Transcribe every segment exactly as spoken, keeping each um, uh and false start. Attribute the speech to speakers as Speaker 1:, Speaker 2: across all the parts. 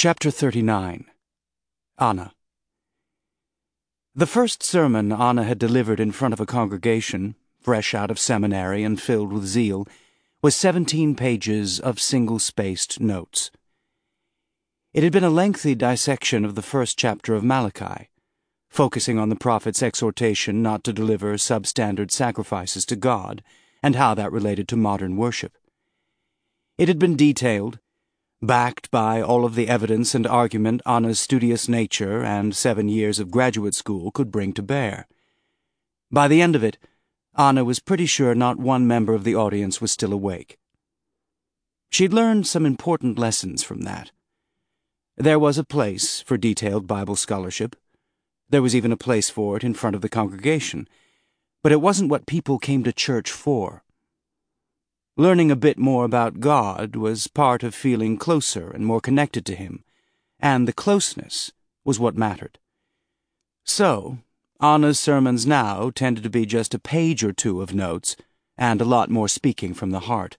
Speaker 1: Chapter thirty-nine. Anna. The first sermon Anna had delivered in front of a congregation, fresh out of seminary and filled with zeal, was seventeen pages of single-spaced notes. It had been a lengthy dissection of the first chapter of Malachi, focusing on the prophet's exhortation not to deliver substandard sacrifices to God and how that related to modern worship. It had been detailed, backed by all of the evidence and argument Anna's studious nature and seven years of graduate school could bring to bear. By the end of it, Anna was pretty sure not one member of the audience was still awake. She'd learned some important lessons from that. There was a place for detailed Bible scholarship. There was even a place for it in front of the congregation, but it wasn't what people came to church for. Learning a bit more about God was part of feeling closer and more connected to Him, and the closeness was what mattered. So, Anna's sermons now tended to be just a page or two of notes, and a lot more speaking from the heart.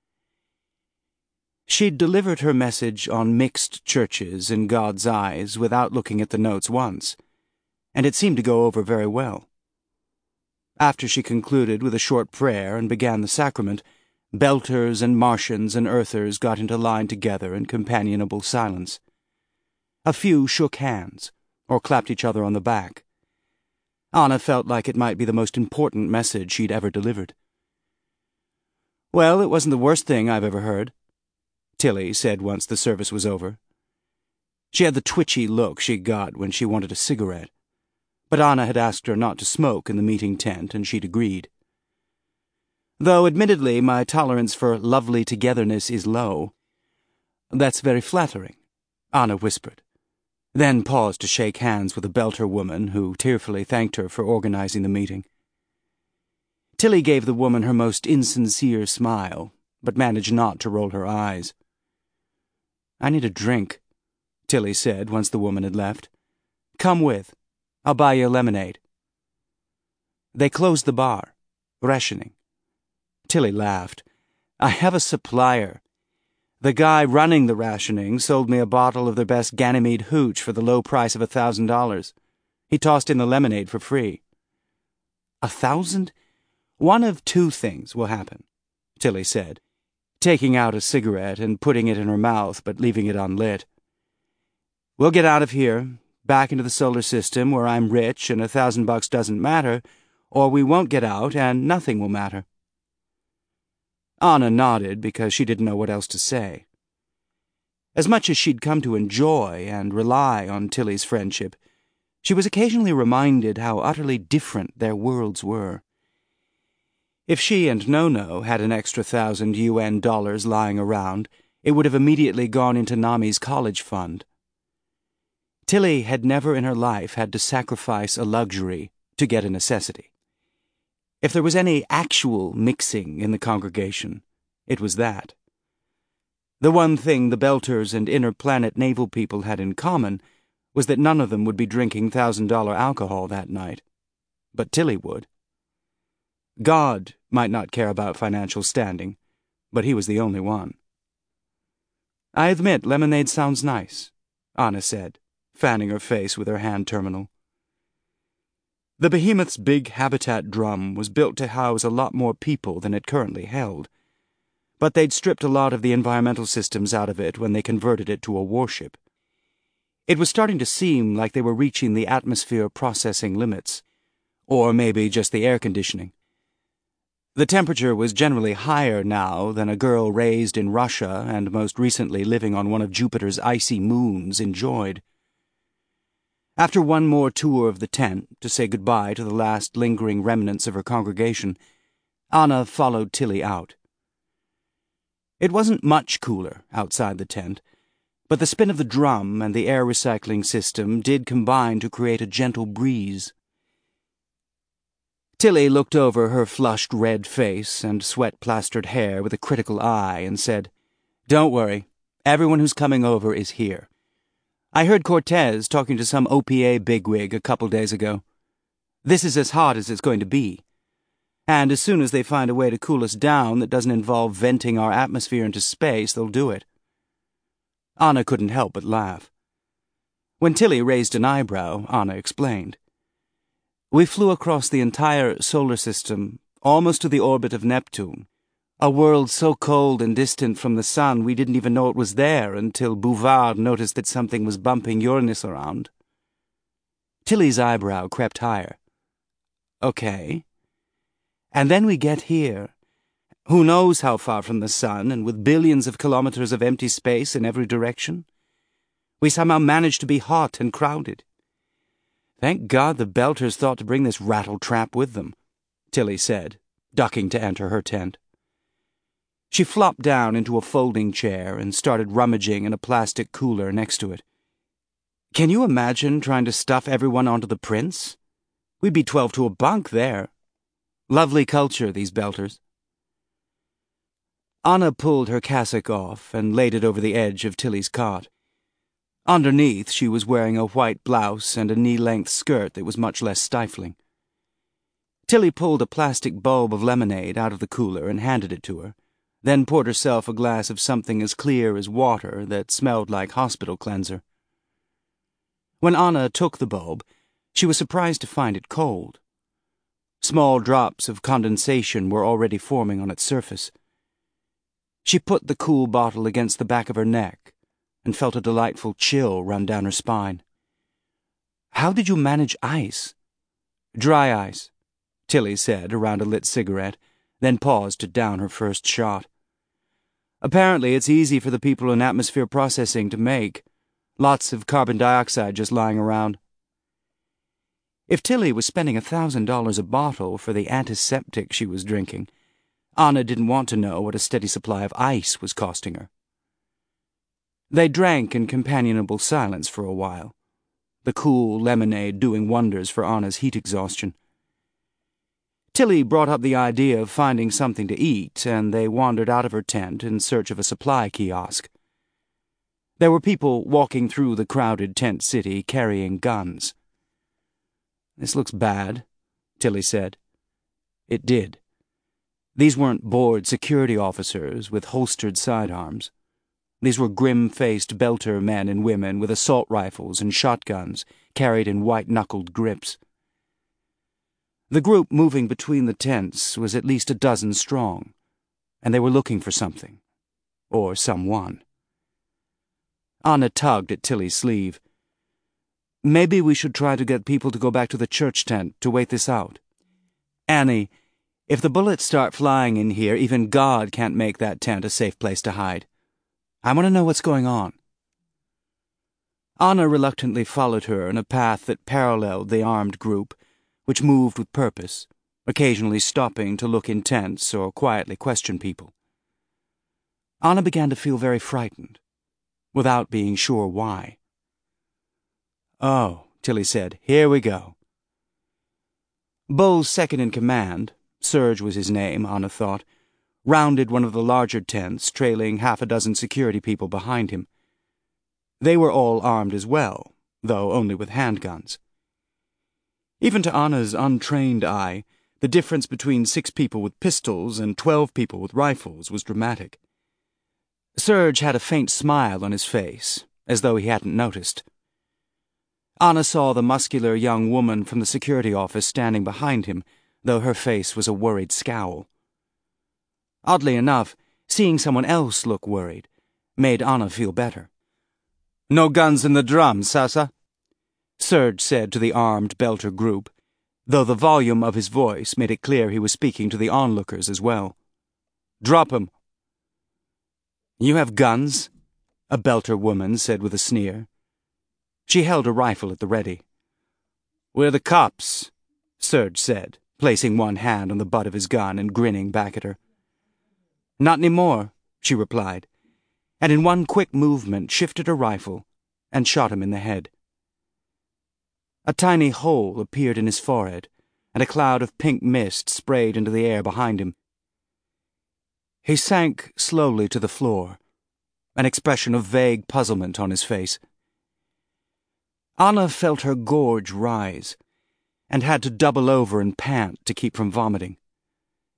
Speaker 1: She'd delivered her message on mixed churches in God's eyes without looking at the notes once, and it seemed to go over very well. After she concluded with a short prayer and began the sacrament, Belters and Martians and Earthers got into line together in companionable silence. A few shook hands, or clapped each other on the back. Anna felt like it might be the most important message she'd ever delivered. "Well, it wasn't the worst thing I've ever heard," Tilly said once the service was over. She had the twitchy look she got when she wanted a cigarette, but Anna had asked her not to smoke in the meeting tent, and she'd agreed. "Though, admittedly, my tolerance for lovely togetherness is low." "That's very flattering," Anna whispered, then paused to shake hands with a Belter woman who tearfully thanked her for organizing the meeting. Tilly gave the woman her most insincere smile, but managed not to roll her eyes. "I need a drink," Tilly said once the woman had left. "Come with. I'll buy you a lemonade." They closed the bar, rationing. Tilly laughed. "I have a supplier. The guy running the rationing sold me a bottle of their best Ganymede hooch for the low price of a thousand dollars. He tossed in the lemonade for free." "A thousand? One of two things will happen," Tilly said, taking out a cigarette and putting it in her mouth but leaving it unlit. "We'll get out of here, back into the solar system where I'm rich and a thousand bucks doesn't matter, or we won't get out and nothing will matter." Anna nodded because she didn't know what else to say. As much as she'd come to enjoy and rely on Tilly's friendship, she was occasionally reminded how utterly different their worlds were. If she and No-No had an extra thousand U N dollars lying around, it would have immediately gone into Nami's college fund. Tilly had never in her life had to sacrifice a luxury to get a necessity. If there was any actual mixing in the congregation, it was that. The one thing the Belters and Inner Planet naval people had in common was that none of them would be drinking thousand-dollar alcohol that night. But Tilly would. God might not care about financial standing, but he was the only one. "I admit lemonade sounds nice," Anna said, fanning her face with her hand terminal. The behemoth's big habitat drum was built to house a lot more people than it currently held, but they'd stripped a lot of the environmental systems out of it when they converted it to a warship. It was starting to seem like they were reaching the atmosphere processing limits, or maybe just the air conditioning. The temperature was generally higher now than a girl raised in Russia and most recently living on one of Jupiter's icy moons enjoyed. After one more tour of the tent to say goodbye to the last lingering remnants of her congregation, Anna followed Tilly out. It wasn't much cooler outside the tent, but the spin of the drum and the air recycling system did combine to create a gentle breeze. Tilly looked over her flushed red face and sweat-plastered hair with a critical eye and said, "Don't worry, everyone who's coming over is here. I heard Cortez talking to some O P A bigwig a couple days ago. This is as hot as it's going to be. And as soon as they find a way to cool us down that doesn't involve venting our atmosphere into space, they'll do it." Anna couldn't help but laugh. When Tilly raised an eyebrow, Anna explained. We flew across the entire solar system, almost to the orbit of Neptune, a world so cold and distant from the sun we didn't even know it was there until Bouvard noticed that something was bumping Uranus around. Tilly's eyebrow crept higher. Okay. And then we get here. Who knows how far from the sun, and with billions of kilometers of empty space in every direction? We somehow managed to be hot and crowded. Thank God the Belters thought to bring this rattle-trap with them, Tilly said, ducking to enter her tent. She flopped down into a folding chair and started rummaging in a plastic cooler next to it. Can you imagine trying to stuff everyone onto the Prince? We'd be twelve to a bunk there. Lovely culture, these Belters. Anna pulled her cassock off and laid it over the edge of Tilly's cot. Underneath, she was wearing a white blouse and a knee-length skirt that was much less stifling. Tilly pulled a plastic bulb of lemonade out of the cooler and handed it to her, then poured herself a glass of something as clear as water that smelled like hospital cleanser. When Anna took the bulb, she was surprised to find it cold. Small drops of condensation were already forming on its surface. She put the cool bottle against the back of her neck and felt a delightful chill run down her spine. How did you manage ice? Dry ice, Tilly said around a lit cigarette, then paused to down her first shot. Apparently it's easy for the people in atmosphere processing to make. Lots of carbon dioxide just lying around. If Tilly was spending a thousand dollars a bottle for the antiseptic she was drinking, Anna didn't want to know what a steady supply of ice was costing her. They drank in companionable silence for a while, the cool lemonade doing wonders for Anna's heat exhaustion. Tilly brought up the idea of finding something to eat, and they wandered out of her tent in search of a supply kiosk. There were people walking through the crowded tent city carrying guns. This looks bad, Tilly said. It did. These weren't bored security officers with holstered sidearms. These were grim-faced Belter men and women with assault rifles and shotguns carried in white-knuckled grips. The group moving between the tents was at least a dozen strong, and they were looking for something, or someone. Anna tugged at Tilly's sleeve. Maybe we should try to get people to go back to the church tent to wait this out. Annie, if the bullets start flying in here, even God can't make that tent a safe place to hide. I want to know what's going on. Anna reluctantly followed her in a path that paralleled the armed group, which moved with purpose, occasionally stopping to look intense or quietly question people. Anna began to feel very frightened, without being sure why. Oh, Tilly said, here we go. Bull's second-in-command, Serge was his name, Anna thought, rounded one of the larger tents, trailing half a dozen security people behind him. They were all armed as well, though only with handguns. Even to Anna's untrained eye, the difference between six people with pistols and twelve people with rifles was dramatic. Serge had a faint smile on his face, as though he hadn't noticed. Anna saw the muscular young woman from the security office standing behind him, though her face was a worried scowl. Oddly enough, seeing someone else look worried made Anna feel better. No guns in the drum, Sasa? Serge said to the armed Belter group, though the volume of his voice made it clear he was speaking to the onlookers as well. Drop 'em. You have guns? A Belter woman said with a sneer. She held a rifle at the ready. We're the cops, Serge said, placing one hand on the butt of his gun and grinning back at her. Not anymore, she replied, and in one quick movement shifted her rifle and shot him in the head. A tiny hole appeared in his forehead, and a cloud of pink mist sprayed into the air behind him. He sank slowly to the floor, an expression of vague puzzlement on his face. Anna felt her gorge rise, and had to double over and pant to keep from vomiting.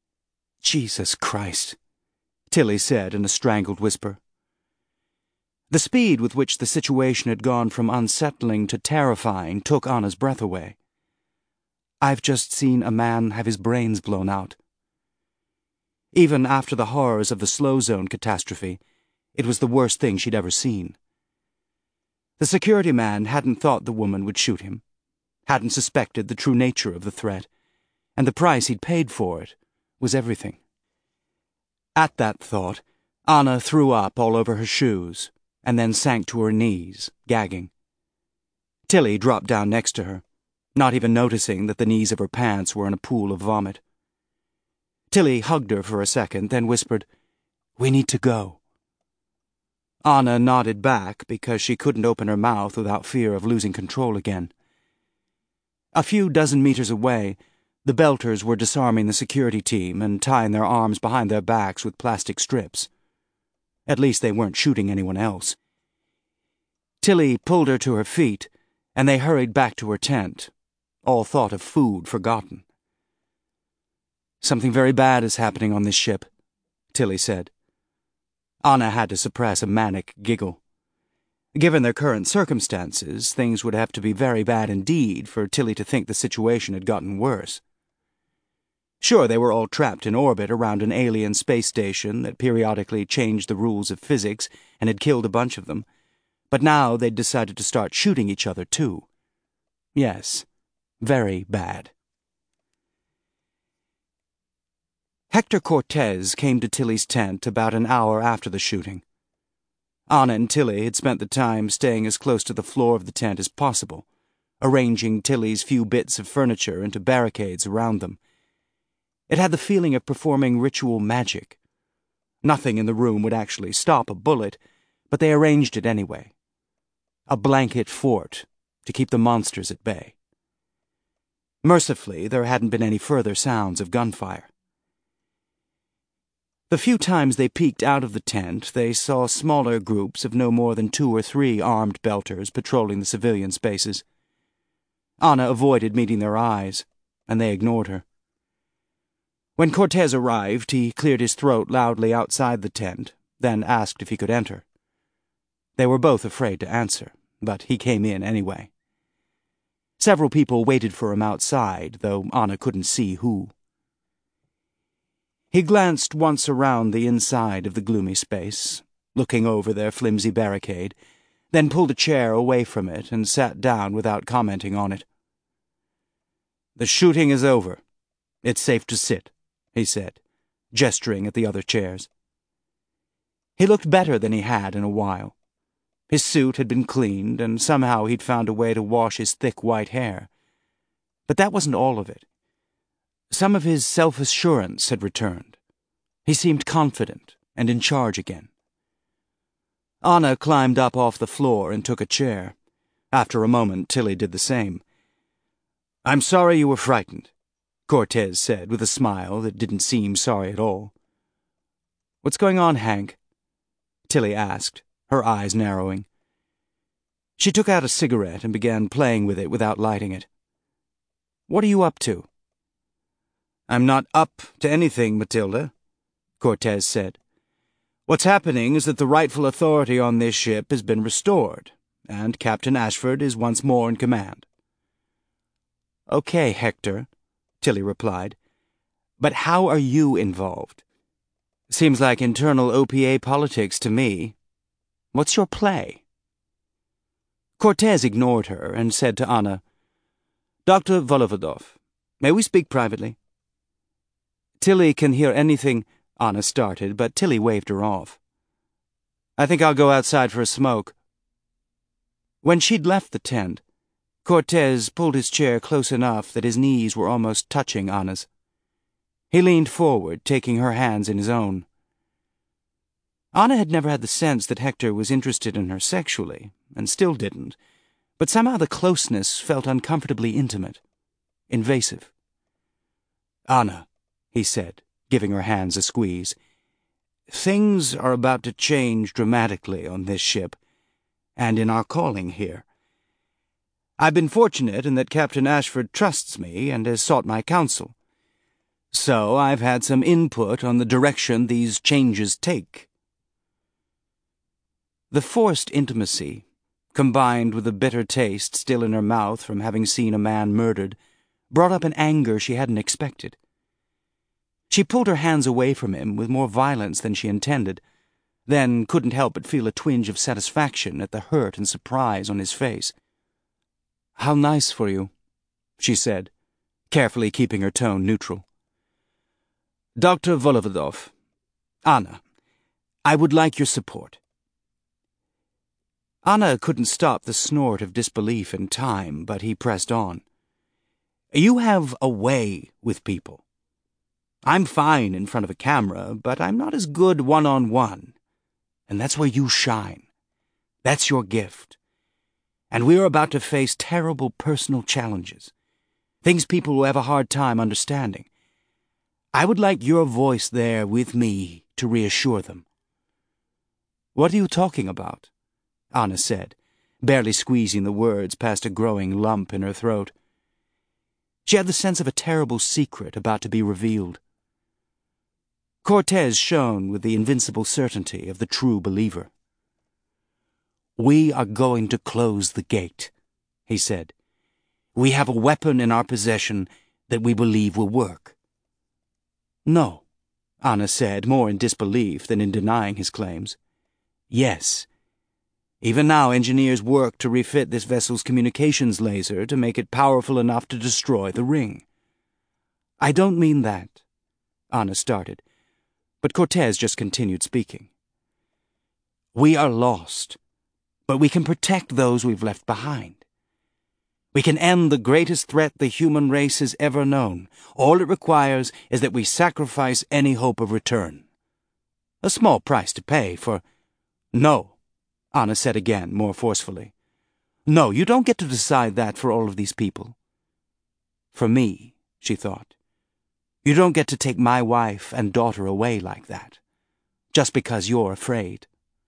Speaker 1: Jesus Christ, Tilly said in a strangled whisper. The speed with which the situation had gone from unsettling to terrifying took Anna's breath away. "I've just seen a man have his brains blown out." Even after the horrors of the Slow Zone catastrophe, it was the worst thing she'd ever seen. The security man hadn't thought the woman would shoot him, hadn't suspected the true nature of the threat, and the price he'd paid for it was everything. At that thought, Anna threw up all over her shoes, and then sank to her knees, gagging. Tilly dropped down next to her, not even noticing that the knees of her pants were in a pool of vomit. Tilly hugged her for a second, then whispered, "We need to go." Anna nodded back because she couldn't open her mouth without fear of losing control again. A few dozen meters away, the Belters were disarming the security team and tying their arms behind their backs with plastic strips. At least they weren't shooting anyone else. Tilly pulled her to her feet, and they hurried back to her tent, all thought of food forgotten. "Something very bad is happening on this ship," Tilly said. Anna had to suppress a manic giggle. Given their current circumstances, things would have to be very bad indeed for Tilly to think the situation had gotten worse. Sure, they were all trapped in orbit around an alien space station that periodically changed the rules of physics and had killed a bunch of them, but now they'd decided to start shooting each other too. Yes, very bad. Hector Cortez came to Tilly's tent about an hour after the shooting. Anna and Tilly had spent the time staying as close to the floor of the tent as possible, arranging Tilly's few bits of furniture into barricades around them. It had the feeling of performing ritual magic. Nothing in the room would actually stop a bullet, but they arranged it anyway. A blanket fort to keep the monsters at bay. Mercifully, there hadn't been any further sounds of gunfire. The few times they peeked out of the tent, they saw smaller groups of no more than two or three armed Belters patrolling the civilian spaces. Anna avoided meeting their eyes, and they ignored her. When Cortez arrived, he cleared his throat loudly outside the tent, then asked if he could enter. They were both afraid to answer, but he came in anyway. Several people waited for him outside, though Anna couldn't see who. He glanced once around the inside of the gloomy space, looking over their flimsy barricade, then pulled a chair away from it and sat down without commenting on it. "The shooting is over. It's safe to sit," he said, gesturing at the other chairs. He looked better than he had in a while. His suit had been cleaned, and somehow he'd found a way to wash his thick white hair. But that wasn't all of it. Some of his self-assurance had returned. He seemed confident and in charge again. Anna climbed up off the floor and took a chair. After a moment, Tilly did the same. "I'm sorry you were frightened," Cortez said with a smile that didn't seem sorry at all. "What's going on, Hank?" Tilly asked, her eyes narrowing. She took out a cigarette and began playing with it without lighting it. "What are you up to?" "I'm not up to anything, Matilda," Cortez said. "What's happening is that the rightful authority on this ship has been restored, and Captain Ashford is once more in command." "Okay, Hector," Tilly replied. "But how are you involved? Seems like internal O P A politics to me. What's your play?" Cortez ignored her and said to Anna, "Doctor Volovodov, may we speak privately?" "Tilly can hear anything," Anna started, but Tilly waved her off. "I think I'll go outside for a smoke." When she'd left the tent, Cortez pulled his chair close enough that his knees were almost touching Anna's. He leaned forward, taking her hands in his own. Anna had never had the sense that Hector was interested in her sexually, and still didn't, but somehow the closeness felt uncomfortably intimate, invasive. "Anna," he said, giving her hands a squeeze, "things are about to change dramatically on this ship, and in our calling here. I've been fortunate in that Captain Ashford trusts me and has sought my counsel. So I've had some input on the direction these changes take." The forced intimacy, combined with the bitter taste still in her mouth from having seen a man murdered, brought up an anger she hadn't expected. She pulled her hands away from him with more violence than she intended, then couldn't help but feel a twinge of satisfaction at the hurt and surprise on his face. "How nice for you," she said, carefully keeping her tone neutral. "Doctor Volovodov, Anna, I would like your support." Anna couldn't stop the snort of disbelief in time, but he pressed on. "You have a way with people. I'm fine in front of a camera, but I'm not as good one-on-one. And that's where you shine. That's your gift. And we are about to face terrible personal challenges, things people will have a hard time understanding. I would like your voice there with me to reassure them." "What are you talking about?" Anna said, barely squeezing the words past a growing lump in her throat. She had the sense of a terrible secret about to be revealed. Cortez shone with the invincible certainty of the true believer. "We are going to close the gate," he said. "We have a weapon in our possession that we believe will work." "No," Anna said, more in disbelief than in denying his claims. "Yes. Even now engineers work to refit this vessel's communications laser to make it powerful enough to destroy the ring." "I don't mean that," Anna started, but Cortez just continued speaking. "We are lost, but we can protect those we've left behind. We can end the greatest threat the human race has ever known. All it requires is that we sacrifice any hope of return. A small price to pay for—" "No," Anna said again, more forcefully. "No, you don't get to decide that for all of these people." "For me," she thought. "You don't get to take my wife and daughter away like that, just because you're afraid.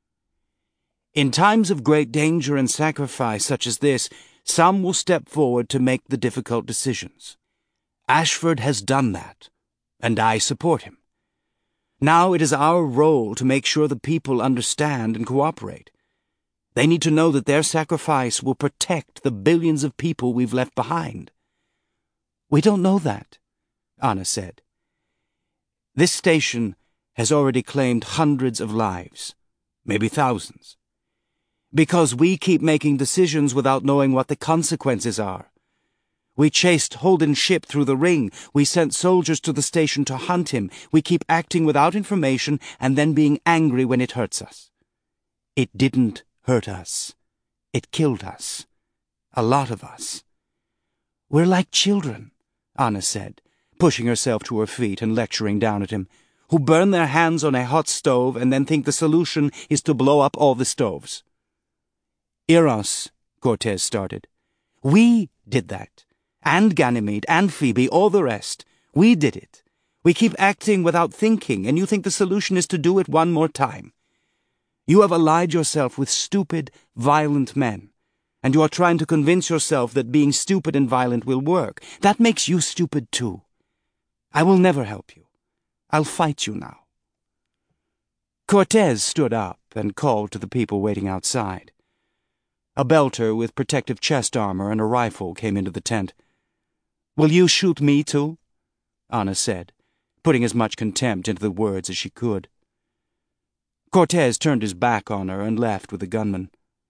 Speaker 1: In times of great danger and sacrifice such as this, some will step forward to make the difficult decisions. Ashford has done that, and I support him. Now it is our role to make sure the people understand and cooperate. They need to know that their sacrifice will protect the billions of people we've left behind." "We don't know that," Anna said. "This station has already claimed hundreds of lives, maybe thousands. Because we keep making decisions without knowing what the consequences are. We chased Holden's ship through the ring. We sent soldiers to the station to hunt him. We keep acting without information and then being angry when it hurts us. It didn't hurt us. It killed us. A lot of us." "We're like children," Anna said, pushing herself to her feet and lecturing down at him, "who burn their hands on a hot stove and then think the solution is to blow up all the stoves." "Eros," Cortez started. "We did that. And Ganymede, and Phoebe, all the rest. We did it. We keep acting without thinking, and you think the solution is to do it one more time. You have allied yourself with stupid, violent men, and you are trying to convince yourself that being stupid and violent will work. That makes you stupid too. I will never help you. I'll fight you now." Cortez stood up and called to the people waiting outside. A belter with protective chest armor and a rifle came into the tent. "Will you shoot me too?" Anna said, putting as much contempt into the words as she could. Cortez turned his back on her and left with the gunman.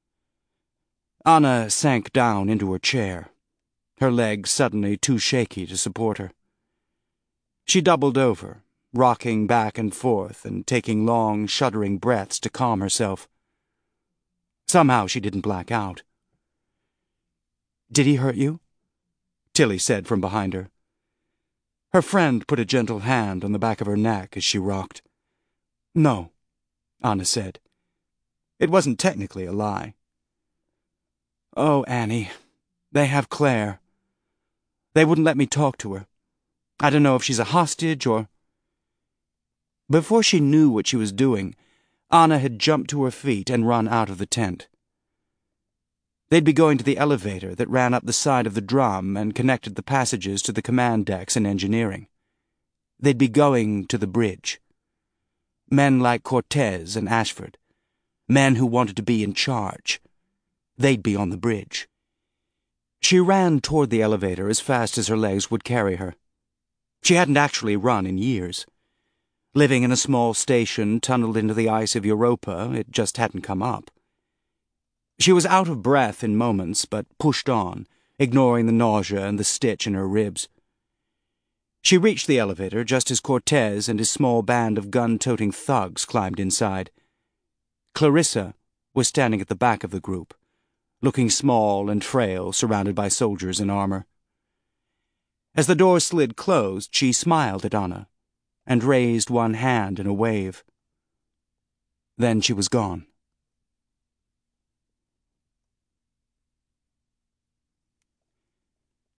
Speaker 1: Anna sank down into her chair, her legs suddenly too shaky to support her. She doubled over, rocking back and forth and taking long, shuddering breaths to calm herself. Somehow she didn't black out. "Did he hurt you?" Tilly said from behind her. Her friend put a gentle hand on the back of her neck as she rocked. "No," Anna said. It wasn't technically a lie. "Oh, Annie, they have Claire. They wouldn't let me talk to her. I don't know if she's a hostage or—" Before she knew what she was doing, Anna had jumped to her feet and run out of the tent. They'd be going to the elevator that ran up the side of the drum and connected the passages to the command decks and engineering. They'd be going to the bridge. Men like Cortez and Ashford. Men who wanted to be in charge. They'd be on the bridge. She ran toward the elevator as fast as her legs would carry her. She hadn't actually run in years. Living in a small station tunneled into the ice of Europa, it just hadn't come up. She was out of breath in moments, but pushed on, ignoring the nausea and the stitch in her ribs. She reached the elevator just as Cortez and his small band of gun-toting thugs climbed inside. Clarissa was standing at the back of the group, looking small and frail, surrounded by soldiers in armor. As the door slid closed, she smiled at Anna and raised one hand in a wave. Then she was gone.